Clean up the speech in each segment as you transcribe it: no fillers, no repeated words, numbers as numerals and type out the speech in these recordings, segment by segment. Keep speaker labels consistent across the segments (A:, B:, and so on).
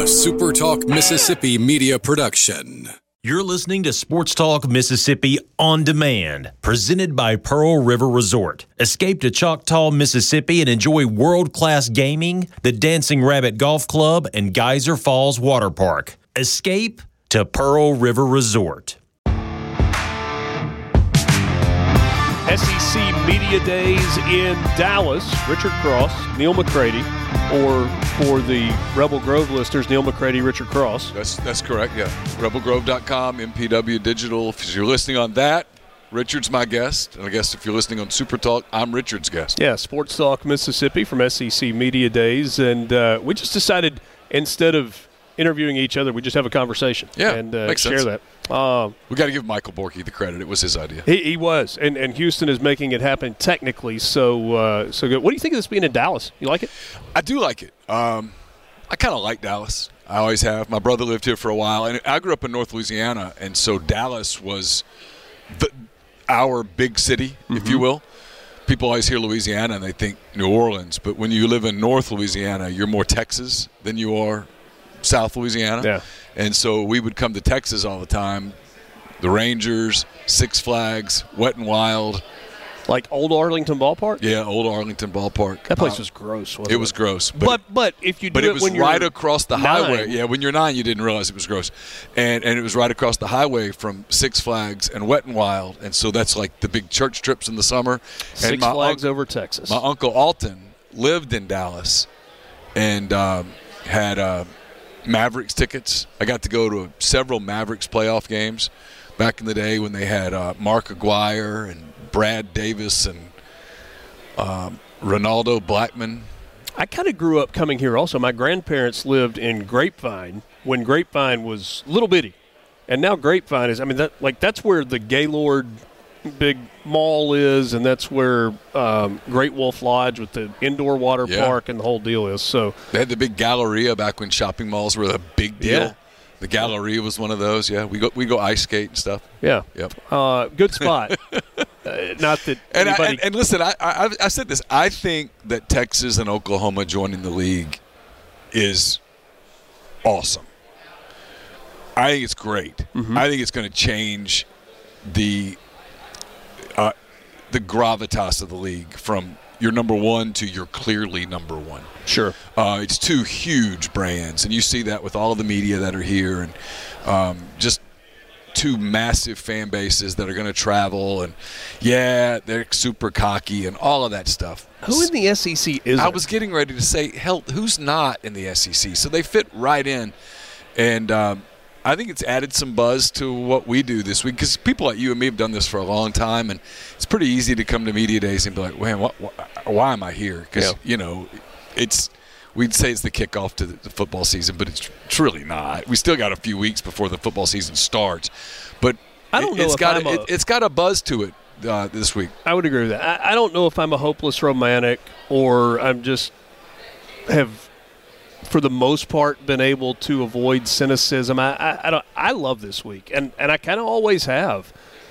A: a Super Talk Mississippi media production.
B: You're listening to Sports Talk Mississippi On Demand, presented by Pearl River Resort. Escape to Choctaw, Mississippi and enjoy world-class gaming, the Dancing Rabbit Golf Club, and Geyser Falls Water Park. Escape to Pearl River Resort.
C: SEC Media Days in Dallas. Richard Cross, Neil McCready, or for the Rebel Grove listeners, Neil McCready, Richard Cross.
D: That's correct, yeah. RebelGrove.com, MPW Digital. If you're listening on that, Richard's my guest. And I guess if you're listening on Super Talk, I'm Richard's guest.
C: Yeah, Sports Talk Mississippi from SEC Media Days. And we just decided instead of interviewing each other, we just have a conversation.
D: Yeah,
C: and
D: makes
C: share
D: sense.
C: that.
D: We got to give Michael Borky the credit. It was his idea.
C: He was, and Houston is making it happen technically. So good. What do you think of this being in Dallas? You like it?
D: I do like it. I kind of like Dallas. I always have. My brother lived here for a while, and I grew up in North Louisiana, and so Dallas was our big city, if you will. People always hear Louisiana and they think New Orleans, but when you live in North Louisiana, you're more Texas than you are South Louisiana.
C: Yeah.
D: And so we would come to Texas all the time. The Rangers, Six Flags, Wet and Wild.
C: Like Old Arlington Ballpark?
D: Yeah, Old Arlington Ballpark.
C: That place was gross, wasn't it?
D: It was gross.
C: But if you do
D: it was
C: when you're
D: right across the
C: 9.
D: highway. Yeah, when you're 9, you didn't realize it was gross. And it was right across the highway from Six Flags and Wet and Wild. And so that's like the big church trips in the summer.
C: Six Flags over Texas.
D: My Uncle Alton lived in Dallas and had Mavericks tickets. I got to go to several Mavericks playoff games back in the day when they had Mark Aguirre and Brad Davis and Ronaldo Blackman. I
C: kind of grew up coming here also. My grandparents lived in Grapevine when Grapevine was little bitty. And now Grapevine is, that's where the Gaylord big mall is, and that's where Great Wolf Lodge with the indoor water park and the whole deal is. So
D: they had the big Galleria back when shopping malls were a big deal.
C: Yeah.
D: The Galleria was one of those. Yeah, we go ice skate and stuff.
C: Yeah.
D: Yep.
C: Good spot. Not that anybody.
D: And listen, I said this. I think that Texas and Oklahoma joining the league is awesome. I think it's great. I think it's going to change the gravitas of the league from you're number one to you're clearly number one.
C: Sure.
D: It's two huge brands, and you see that with all the media that are here, and just two massive fan bases that are going to travel, and they're super cocky and all of that stuff.
C: Who in the SEC is?
D: I was getting ready to say, hell, who's not in the SEC? So they fit right in, and I think it's added some buzz to what we do this week because people like you and me have done this for a long time, and it's pretty easy to come to media days and be like, man, why am I here? Because, we'd say it's the kickoff to the football season, but it's really not. We still got a few weeks before the football season starts. But
C: I don't know
D: it's got a buzz to it this week.
C: I would agree with that. I don't know if I'm a hopeless romantic or I'm just have – for the most part, been able to avoid cynicism. I love this week, and I kind of always have.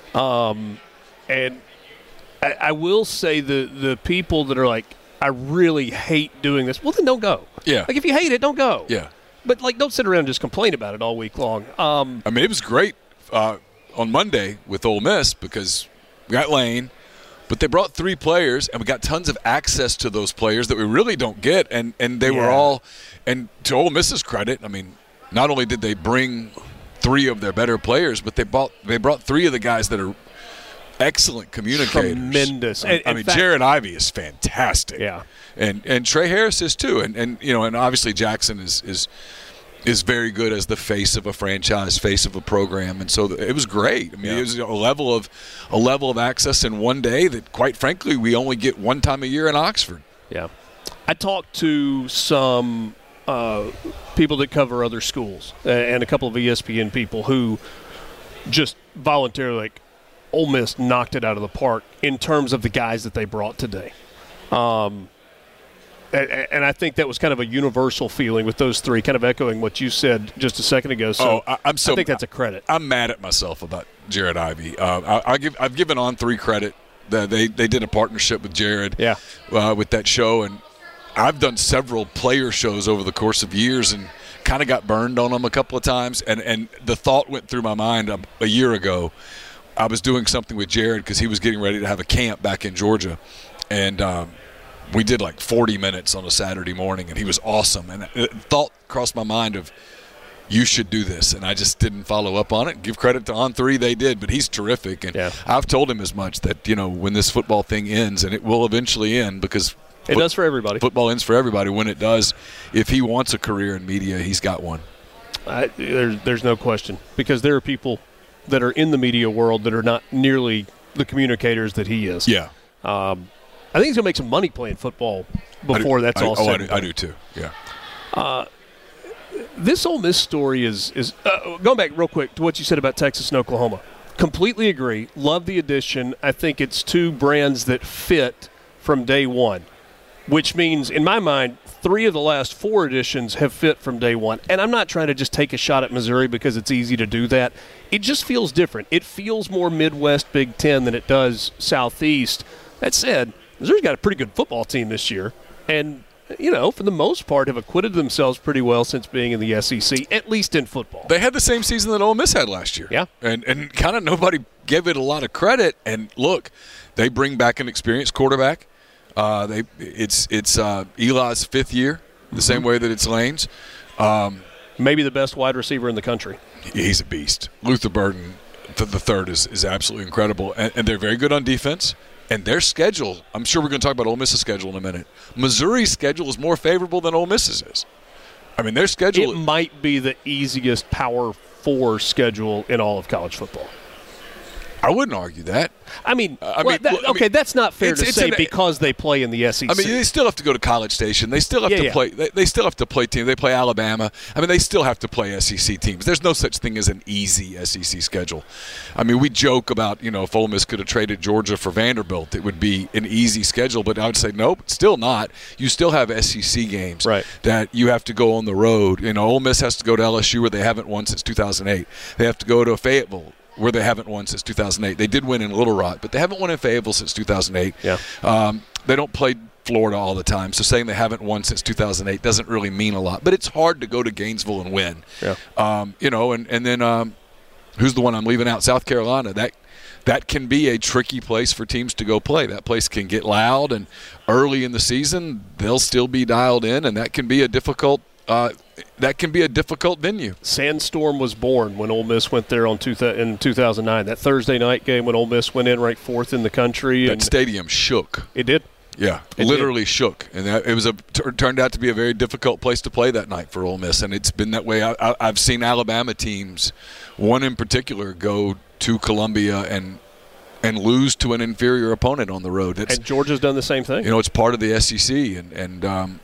C: And I will say the people that are like, I really hate doing this. Well, then don't go.
D: Yeah.
C: Like if you hate it, don't go.
D: Yeah.
C: But like, don't sit around and just complain about it all week long.
D: It was great on Monday with Ole Miss because we got Lane. But they brought 3 players, and we got tons of access to those players that we really don't get. And they were all – and to Ole Miss's credit, not only did they bring 3 of their better players, but they brought 3 of the guys that are excellent communicators.
C: Tremendous.
D: Jared Ivey is fantastic.
C: Yeah.
D: And Trey Harris is too. And obviously Jackson is very good as the face of a franchise, face of a program, and so it was great. It was a level of access in one day that, quite frankly, we only get one time a year in Oxford.
C: Yeah, I talked to some people that cover other schools and a couple of ESPN people who just voluntarily Ole Miss knocked it out of the park in terms of the guys that they brought today. And I think that was kind of a universal feeling with those 3, kind of echoing what you said just a second ago. So I think that's a credit.
D: I'm mad at myself about Jared Ivey. I've given On3 credit. They did a partnership with Jared with that show, and I've done several player shows over the course of years and kind of got burned on them a couple of times. And the thought went through my mind a year ago. I was doing something with Jared because he was getting ready to have a camp back in Georgia. And we did like 40 minutes on a Saturday morning, and he was awesome. And the thought crossed my mind of, you should do this. And I just didn't follow up on it. Give credit to On3, they did, but he's terrific. And I've told him as much that, when this football thing ends, and it will eventually end because
C: it does for everybody.
D: Football ends for everybody. When it does, if he wants a career in media, he's got one.
C: There's no question, because there are people that are in the media world that are not nearly the communicators that he is.
D: Yeah.
C: I think he's going to make some money playing football before that's all said.
D: I do too, yeah.
C: This Ole Miss story is going back real quick to what you said about Texas and Oklahoma. Completely agree. Love the addition. I think it's two brands that fit from day one, which means, in my mind, 3 of the last 4 editions have fit from day one. And I'm not trying to just take a shot at Missouri because it's easy to do that. It just feels different. It feels more Midwest Big Ten than it does Southeast. That said, Missouri's got a pretty good football team this year. And, for the most part, have acquitted themselves pretty well since being in the SEC, at least in football.
D: They had the same season that Ole Miss had last year.
C: Yeah.
D: And kind of nobody gave it a lot of credit. And, look, they bring back an experienced quarterback. It's Eli's 5th year, the same way that it's Lane's.
C: Maybe the best wide receiver in the country.
D: He's a beast. Luther Burden, the third, is absolutely incredible. And they're very good on defense. And their schedule, I'm sure we're going to talk about Ole Miss's schedule in a minute. Missouri's schedule is more favorable than Ole Miss's is. I mean, their schedule –
C: it might be the easiest Power 4 schedule in all of college football.
D: I wouldn't argue that.
C: That's not fair to say because they play in the SEC.
D: I mean, they still have to go to College Station. They still have to play. They still have to play teams. They play Alabama. I mean, they still have to play SEC teams. There's no such thing as an easy SEC schedule. I mean, we joke about, if Ole Miss could have traded Georgia for Vanderbilt, it would be an easy schedule. But I would say, nope, still not. You still have SEC games that you have to go on the road. Ole Miss has to go to LSU, where they haven't won since 2008. They have to go to Fayetteville, where they haven't won since 2008. They did win in Little Rock, but they haven't won in Fayetteville since 2008.
C: Yeah.
D: They don't play Florida all the time, so saying they haven't won since 2008 doesn't really mean a lot. But it's hard to go to Gainesville and win.
C: Yeah.
D: And then who's the one I'm leaving out? South Carolina. That can be a tricky place for teams to go play. That place can get loud, and early in the season they'll still be dialed in, and that can be a difficult venue.
C: Sandstorm was born when Ole Miss went there in 2009. That Thursday night game when Ole Miss went in ranked 4th in the country.
D: That stadium shook.
C: It did.
D: Yeah, literally shook. And it turned out to be a very difficult place to play that night for Ole Miss, and it's been that way. I've seen Alabama teams, one in particular, go to Columbia and lose to an inferior opponent on the road.
C: And Georgia's done the same thing.
D: It's part of the SEC, and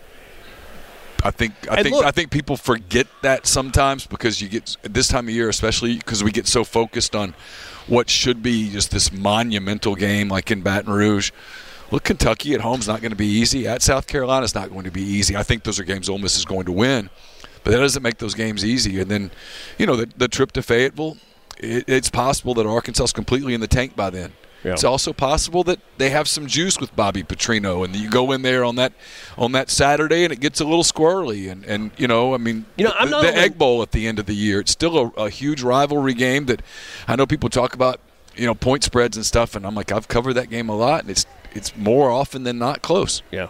D: I think people forget that sometimes because you get this time of year, especially because we get so focused on what should be just this monumental game like in Baton Rouge. Look, Kentucky at home is not going to be easy. At South Carolina is not going to be easy. I think those are games Ole Miss is going to win, but that doesn't make those games easy. And then, the trip to Fayetteville, it's possible that Arkansas is completely in the tank by then. Yeah. It's also possible that they have some juice with Bobby Petrino, and you go in there on that Saturday, and it gets a little squirrely. The Egg Bowl at the end of the year, it's still a huge rivalry game that I know people talk about, point spreads and stuff, and I'm like, I've covered that game a lot, and it's more often than not close.
C: Yeah.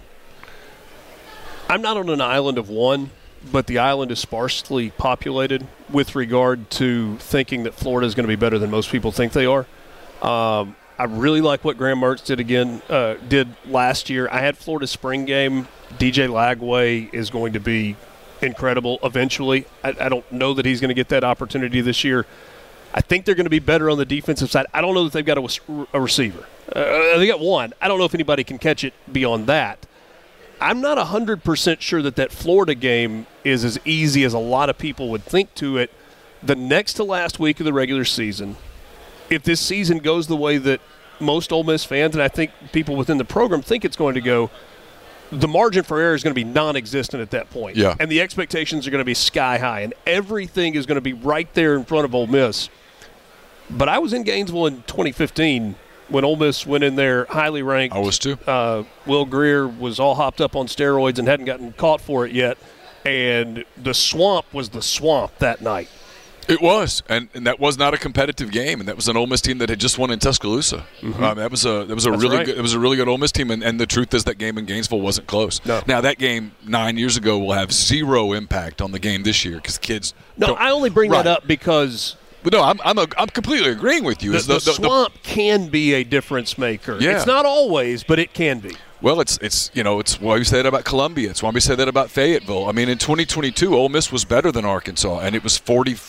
C: I'm not on an island of one, but the island is sparsely populated with regard to thinking that Florida is going to be better than most people think they are. I really like what Graham Mertz did last year. I had Florida spring game. DJ Lagway is going to be incredible eventually. I don't know that he's going to get that opportunity this year. I think they're going to be better on the defensive side. I don't know that they've got a receiver. They got one. I don't know if anybody can catch it beyond that. I'm not 100% sure that Florida game is as easy as a lot of people would think to it. The next to last week of the regular season, if this season goes the way that most Ole Miss fans and I think people within the program think it's going to go, the margin for error is going to be non-existent at that point.
D: Yeah.
C: And the expectations are going to be sky high, and everything is going to be right there in front of Ole Miss. But I was in Gainesville in 2015, when Ole Miss went in there highly ranked.
D: I was too.
C: Will Greer was all hopped up on steroids and hadn't gotten caught for it yet. And the swamp was the swamp that night.
D: It was, and that was not a competitive game, and that was an Ole Miss team that had just won in Tuscaloosa. That was a really
C: right.
D: good. It was a really good Ole Miss team, and the truth is that game in Gainesville wasn't close.
C: No.
D: Now that game 9 years ago will have zero impact on the game this year because kids.
C: No, I only bring that up because.
D: But no, I'm completely agreeing with you.
C: The swamp can be a difference maker.
D: Yeah.
C: It's not always, but it can be.
D: Well, it's why we say that about Columbia. It's why we say that about Fayetteville. I mean, in 2022, Ole Miss was better than Arkansas, and it was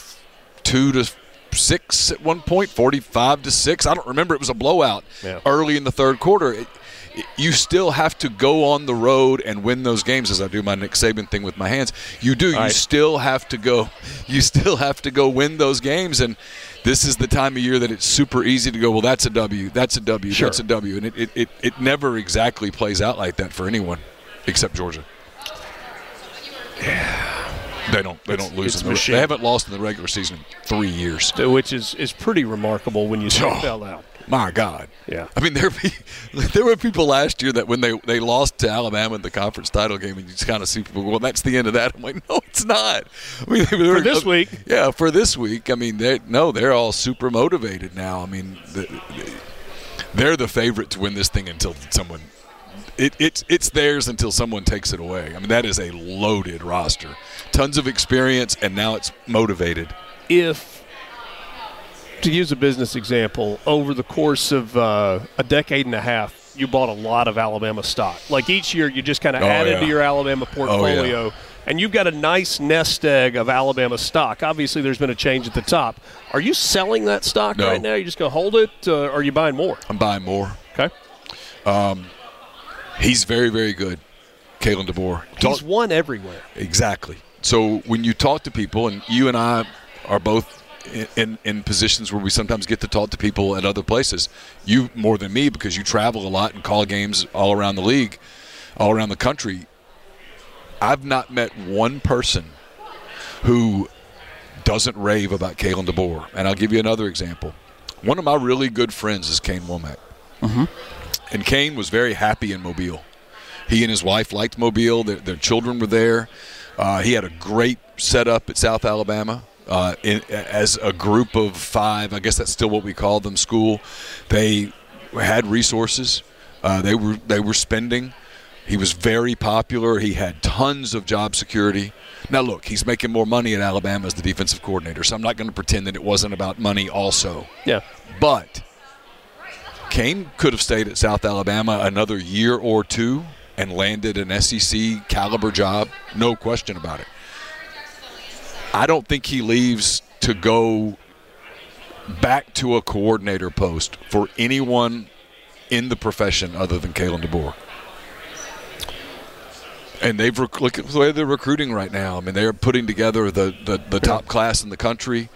D: 42-6 at one point, 45-6. I don't remember. It was a blowout early in the third quarter. You still have to go on the road and win those games, as I do my Nick Saban thing with my hands. You do. You still have to go. You still have to go win those games, and this is the time of year that it's super easy to go, well, that's a W, that's a W,
C: sure.
D: That's a W. And it never exactly plays out like that for anyone except Georgia.
C: Yeah.
D: They don't lose. They haven't lost in the regular season in 3 years.
C: Which is pretty remarkable when you say it out loud.
D: My God.
C: Yeah.
D: I mean, there were people last year that when they lost to Alabama in the conference title game, and you just kind of see people go, well, that's the end of that. I'm like, no, it's not. I mean,
C: for this week.
D: Yeah, for this week. I mean, they're all super motivated now. I mean, they're the favorite to win this thing until someone it's theirs until someone takes it away. I mean, that is a loaded roster. Tons of experience, and now it's motivated.
C: If, to use a business example, over the course of a decade and a half, you bought a lot of Alabama stock. Like each year, you just kind of added to your Alabama portfolio, and you've got a nice nest egg of Alabama stock. Obviously, there's been a change at the top. Are you selling that stock right now? You just going to hold it, or are you buying more?
D: I'm buying more.
C: Okay.
D: He's very, very good, Kalen DeBoer.
C: He's won everywhere.
D: Exactly. So when you talk to people, and you and I are both in positions where we sometimes get to talk to people at other places, you more than me because you travel a lot and call games all around the league, all around the country. I've not met one person who doesn't rave about Kalen DeBoer. And I'll give you another example. One of my really good friends is Kane Womack. Mm-hmm. And Kane was very happy in Mobile. He and his wife liked Mobile. Their children were there. He had a great setup at South Alabama as a group of 5. I guess that's still what we call them, school. They had resources. They were spending. He was very popular. He had tons of job security. Now, look, he's making more money at Alabama as the defensive coordinator, so I'm not going to pretend that it wasn't about money also.
C: Yeah.
D: But Kane could have stayed at South Alabama another year or two and landed an SEC caliber job, no question about it. I don't think he leaves to go back to a coordinator post for anyone in the profession other than Kalen DeBoer. And look at the way they're recruiting right now. I mean, they're putting together the top class in the country.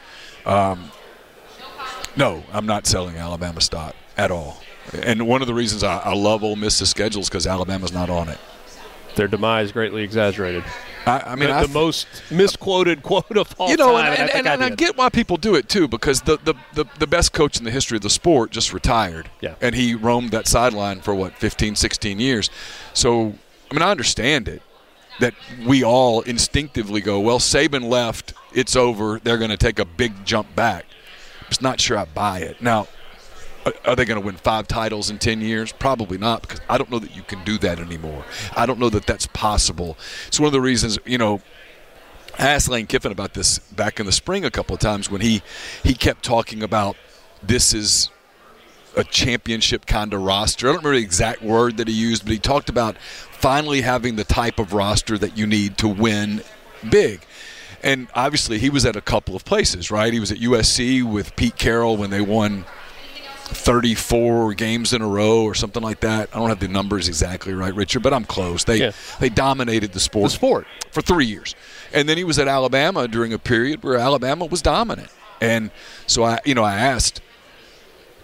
D: No, I'm not selling Alabama stock at all. And one of the reasons I love Ole Miss's schedule is because Alabama's not on it.
C: Their demise greatly exaggerated.
D: I mean,
C: the most misquoted quote of all time.
D: And I get why people do it too, because the best coach in the history of the sport just retired.
C: Yeah.
D: And he roamed that sideline for 15, 16 years. So, I mean, I understand it, that we all instinctively go, well, Saban left, it's over, they're going to take a big jump back. I'm just not sure I buy it. Now, are they going to win 5 titles in 10 years? Probably not, because I don't know that you can do that anymore. I don't know that that's possible. It's one of the reasons, I asked Lane Kiffin about this back in the spring a couple of times when he kept talking about this is a championship kind of roster. I don't remember the exact word that he used, but he talked about finally having the type of roster that you need to win big. And obviously he was at a couple of places, right? He was at USC with Pete Carroll when they won 34 games in a row or something like that. I don't have the numbers exactly right, Richard, but I'm close. They dominated the sport for 3 years. And then he was at Alabama during a period where Alabama was dominant. And so I asked,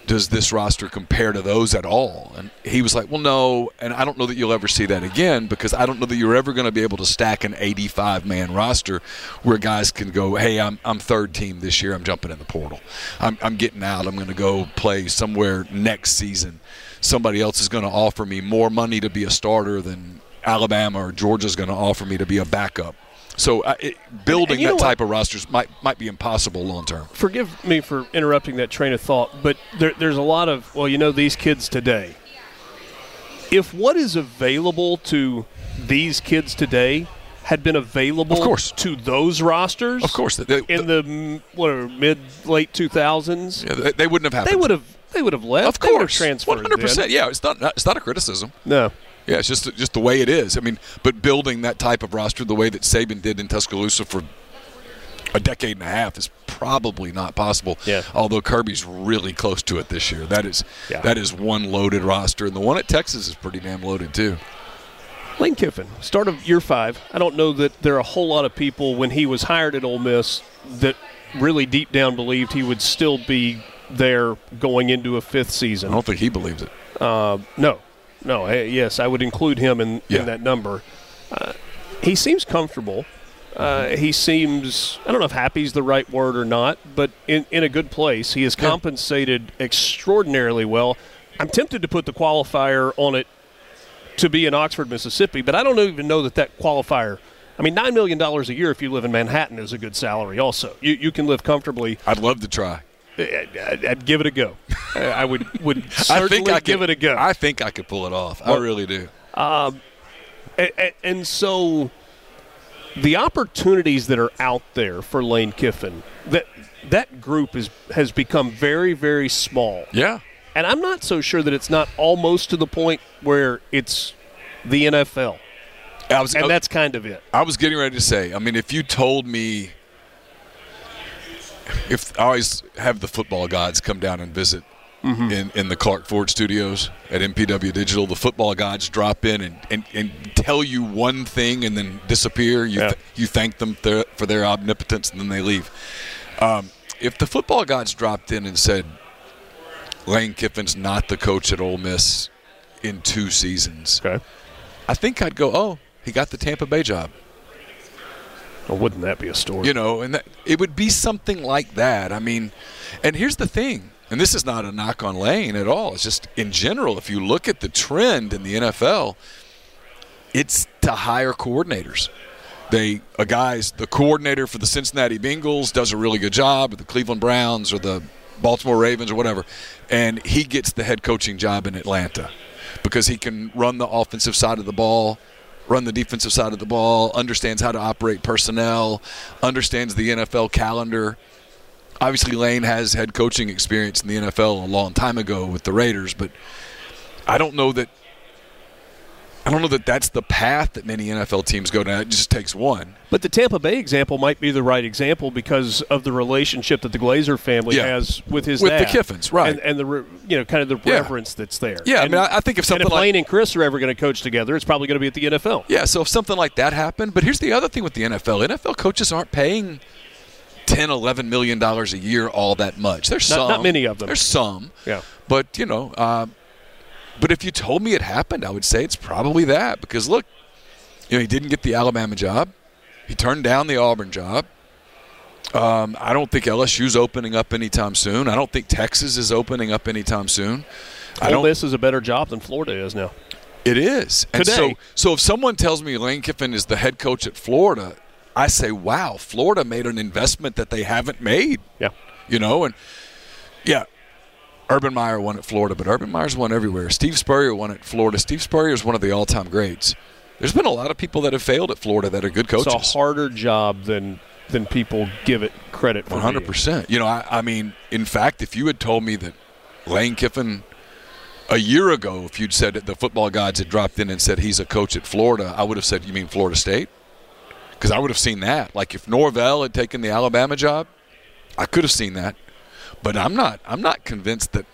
D: does this roster compare to those at all? And he was like, well, no, and I don't know that you'll ever see that again because I don't know that you're ever going to be able to stack an 85-man roster where guys can go, hey, I'm third team this year. I'm jumping in the portal. I'm getting out. I'm going to go play somewhere next season. Somebody else is going to offer me more money to be a starter than Alabama or Georgia's going to offer me to be a backup. So building that type of rosters might be impossible long term.
C: Forgive me for interrupting that train of thought, but there's a lot of, these kids today. If what is available to these kids today had been available
D: of course.
C: To those rosters,
D: of course,
C: in the mid-late 2000s,
D: they wouldn't have happened.
C: They would have left.
D: Of course,
C: they would have transferred.
D: 100%. Yeah, it's not a criticism.
C: No.
D: Yeah, it's just the way it is. I mean, but building that type of roster the way that Saban did in Tuscaloosa for a decade and a half is probably not possible.
C: Yeah.
D: Although Kirby's really close to it this year. That is one loaded roster, and the one at Texas is pretty damn loaded too.
C: Lane Kiffin, start of year 5. I don't know that there are a whole lot of people when he was hired at Ole Miss that really deep down believed he would still be there going into a 5th season.
D: I don't think he believes it.
C: No, yes, I would include him in that number. He seems comfortable. He seems, I don't know if happy is the right word or not, but in a good place. He is compensated extraordinarily well. I'm tempted to put the qualifier on it to be in Oxford, Mississippi, but I don't even know that qualifier. I mean, $9 million a year if you live in Manhattan is a good salary also. You can live comfortably.
D: I'd love to try.
C: I'd give it a go. I would certainly give it a go.
D: I think I could pull it off. I really do.
C: And so the opportunities that are out there for Lane Kiffin, that group has become very, very small.
D: Yeah.
C: And I'm not so sure that it's not almost to the point where it's the NFL. That's kind of it.
D: I was getting ready to say, I mean, if you told me – if I always have the football gods come down and visit in the Clark Ford studios at MPW Digital, the football gods drop in and tell you one thing and then disappear. You thank them for their omnipotence and then they leave. If the football gods dropped in and said, Lane Kiffin's not the coach at Ole Miss in 2 seasons, I think I'd go, oh, he got the Tampa Bay job.
C: Well, wouldn't that be a story?
D: And it would be something like that. I mean, and here's the thing, and this is not a knock on Lane at all. It's just in general, if you look at the trend in the NFL, it's to hire coordinators. The coordinator for the Cincinnati Bengals does a really good job, or the Cleveland Browns, or the Baltimore Ravens, or whatever, and he gets the head coaching job in Atlanta because he can run the offensive side of the ball, run the defensive side of the ball, understands how to operate personnel, understands the NFL calendar. Obviously, Lane has head coaching experience in the NFL a long time ago with the Raiders, but I don't know that that's the path that many NFL teams go down. It just takes one.
C: But the Tampa Bay example might be the right example because of the relationship that the Glazer family has with his dad.
D: With the Kiffins, right.
C: And the kind of the reverence that's there.
D: Yeah, I mean, I think if
C: Lane and Chris are ever going to coach together, it's probably going to be at the NFL.
D: Yeah, so if something like that happened. But here's the other thing with the NFL. NFL coaches aren't paying $10, $11 million a year all that much. There's some.
C: Not many of them.
D: There's some.
C: Yeah.
D: But, but if you told me it happened, I would say it's probably that. Because, look, he didn't get the Alabama job. He turned down the Auburn job. I don't think LSU's opening up anytime soon. I don't think Texas is opening up anytime soon.
C: Ole Miss is a better job than Florida is now.
D: It is. And so if someone tells me Lane Kiffin is the head coach at Florida, I say, wow, Florida made an investment that they haven't made.
C: Yeah.
D: Urban Meyer won at Florida, but Urban Meyer's won everywhere. Steve Spurrier won at Florida. Steve Spurrier is one of the all-time greats. There's been a lot of people that have failed at Florida that are good coaches.
C: It's a harder job than people give it credit for.
D: 100%. I mean, in fact, if you had told me that Lane Kiffin a year ago, if you'd said that the football gods had dropped in and said he's a coach at Florida, I would have said, you mean Florida State? Because I would have seen that. Like if Norvell had taken the Alabama job, I could have seen that. But I'm not convinced that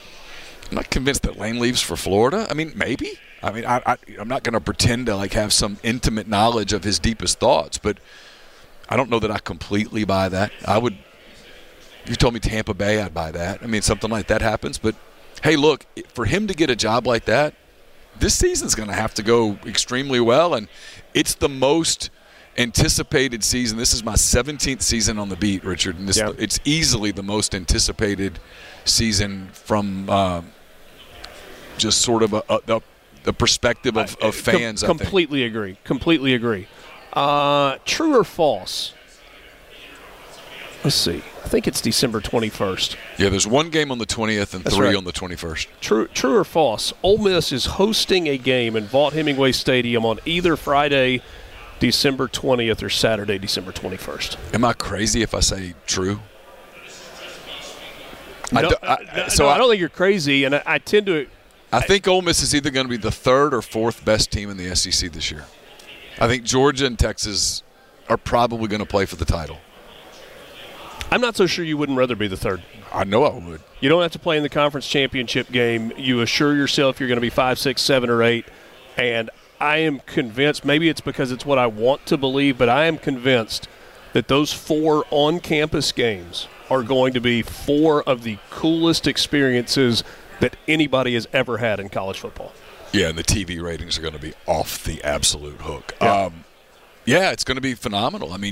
D: Lane leaves for Florida. I mean, maybe. I mean, I'm not going to pretend to have some intimate knowledge of his deepest thoughts, but I don't know that I completely buy that. If you told me Tampa Bay, I'd buy that. I mean, something like that happens. But, hey, look, for him to get a job like that, this season's going to have to go extremely well, and it's the most anticipated season. This is my 17th season on the beat, Richard, and it's easily the most anticipated season from just sort of the perspective of fans.
C: Completely agree. Completely agree. True or false? Let's see. I think it's December 21st.
D: Yeah, there's one game on the 20th and three on the 21st.
C: True or false? Ole Miss is hosting a game in Vaught-Hemingway Stadium on either Friday, December 20th, or Saturday, December 21st.
D: Am I crazy if I say true?
C: I don't think you're crazy, and I tend to –
D: I think Ole Miss is either going to be the third or fourth best team in the SEC this year. I think Georgia and Texas are probably going to play for the title.
C: I'm not so sure you wouldn't rather be the third.
D: I know I would.
C: You don't have to play in the conference championship game. You assure yourself you're going to be 5, 6, 7, or 8. And I am convinced, maybe it's because it's what I want to believe, but I am convinced that those 4 on-campus games are going to be 4 of the coolest experiences that anybody has ever had in college football.
D: Yeah, and the TV ratings are going to be off the absolute hook.
C: Yeah,
D: it's going to be phenomenal. I mean,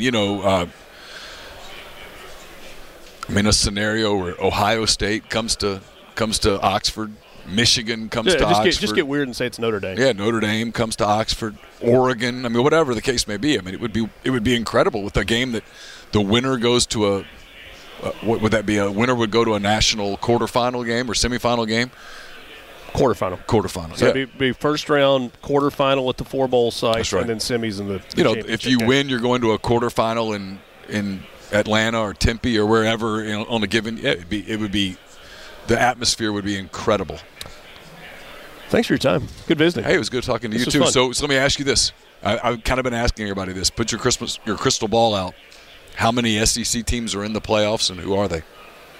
D: a scenario where Ohio State comes to Oxford, Michigan comes to Oxford.
C: Just get weird and say it's Notre Dame.
D: Yeah, Notre Dame comes to Oxford, Oregon. I mean, whatever the case may be. I mean, it would be incredible with a game that the winner goes to what would that be? A winner would go to a national quarterfinal game or semifinal game. Quarterfinal.
C: So it'd be first round, quarterfinal at the 4 bowl sites,
D: right.
C: And then semis in the
D: if you win, you're going to a quarterfinal in Atlanta or Tempe or wherever on a given. Yeah, it would be the atmosphere would be incredible.
C: Thanks for your time. Good visiting.
D: Hey, it was good talking to you too. So let me ask you this. I've kind of been asking everybody this. Put your crystal ball out. How many SEC teams are in the playoffs and who are they?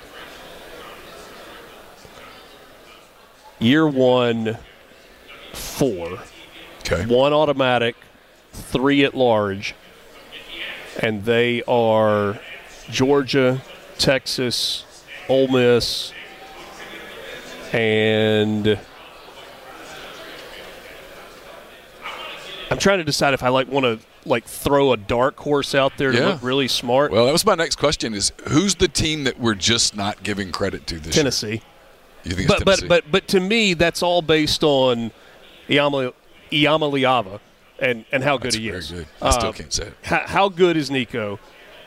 C: Year 1, 4.
D: Okay.
C: 1 automatic, 3 at large, and they are Georgia, Texas, Ole Miss, and I'm trying to decide if I want to throw a dark horse out there to look really smart.
D: Well, that was my next question: is who's the team that we're just not giving credit to this
C: Tennessee.
D: year? You think it's Tennessee?
C: But to me, that's all based on Iamaleava and how good he is.
D: Very good. I still can't say it.
C: How good is Nico?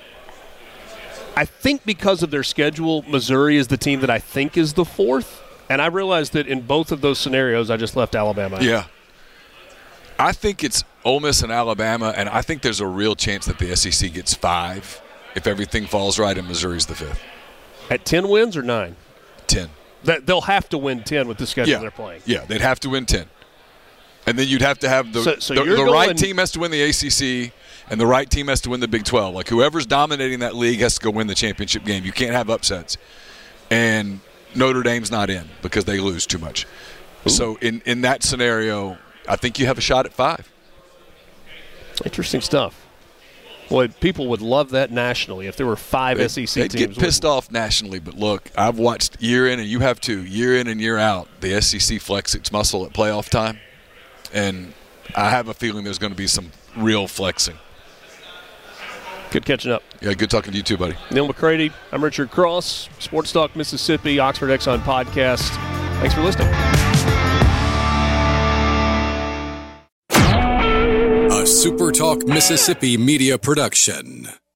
C: I think because of their schedule, Missouri is the team that I think is the 4th, and I realized that in both of those scenarios, I just left Alabama out.
D: Yeah. I think it's Ole Miss and Alabama, and I think there's a real chance that the SEC gets 5 if everything falls right and Missouri's the 5th.
C: At 10 wins or 9?
D: 10.
C: They'll have to win 10 with the schedule they're playing.
D: Yeah, they'd have to win 10. And then you'd have to have the right team has to win the ACC, and the right team has to win the Big 12. Like, whoever's dominating that league has to go win the championship game. You can't have upsets. And Notre Dame's not in because they lose too much. Ooh. So in that scenario, I think you have a shot at 5.
C: Interesting stuff. Boy, people would love that nationally if there were 5 SEC teams.
D: They'd get pissed off nationally, but look, I've watched year in, and you have too, year in and year out, the SEC flex its muscle at playoff time, and I have a feeling there's going to be some real flexing.
C: Good catching up.
D: Yeah, good talking to you too, buddy.
C: Neil McCready, I'm Richard Cross, Sports Talk Mississippi, Oxford Exxon Podcast. Thanks for listening.
A: A SuperTalk Mississippi media production.